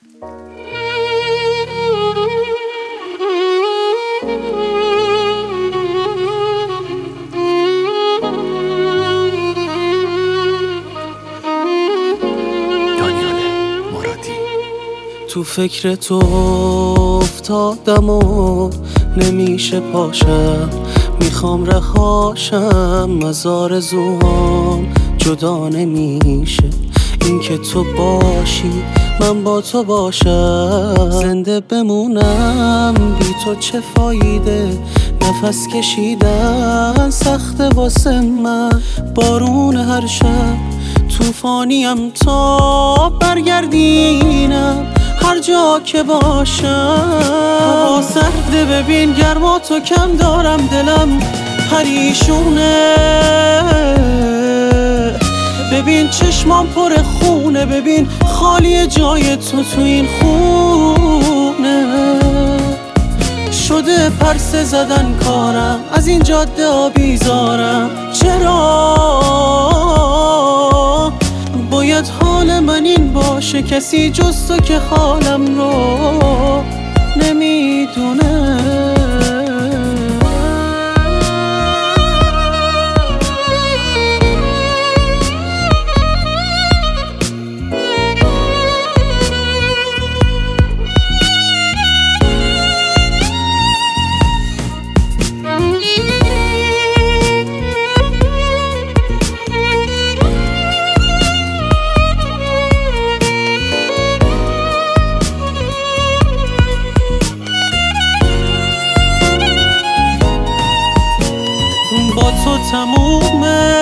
تو فکر تو افتادم و نمیشه پاشم، میخوام رهاشم از آرزوهام، جدا نمیشه این که تو باشی من با تو باشم. زنده بمونم بی تو چه فایده، نفس کشیدن سخته واسه من، بارون هر شب توفانیم تا برگردینم هر جا که باشم. هوا سرده ببین گرما تو کم دارم، دلم پریشونه، ببین چشمام پر خونه، ببین خالی جای تو این خونه. شده پرسه زدن کارم، از این جاده آبیزارم، چرا باید حال من این باشه؟ کسی جز تو که حالم رو نمیدونه. با تو تمومه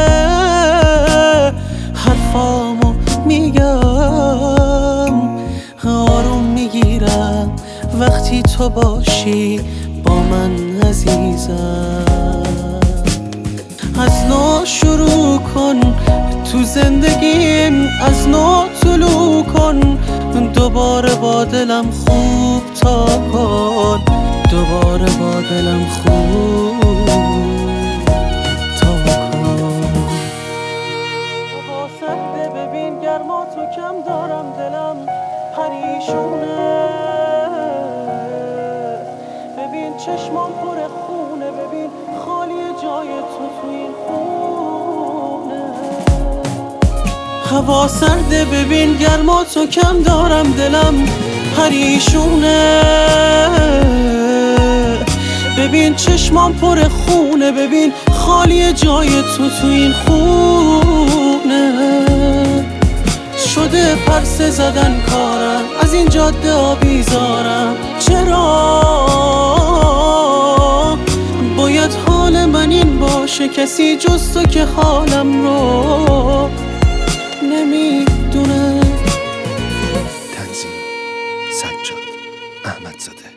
حرفامو میگم، آروم میگیرم وقتی تو باشی با من عزیزم. از نو شروع کن تو زندگیم، از نو طلوع کن، دوباره با دلم خوب تا کن، دوباره با دلم خوب. ببین گرما تو کم دارم، دلم پریشونه، ببین چشمام پر خونه، ببین خالی جای تو این خونه. هوا سرده ببین گرما تو کم دارم، دلم پریشونه، ببین چشمام پر خونه، ببین خالی جای تو این خونه. شده پرسه زدن کارم، از این جاده آبیزارم، چرا باید حال من این باشه؟ کسی جز تو که حالم رو نمیدونه. تنظیم سجاد احمدزاده.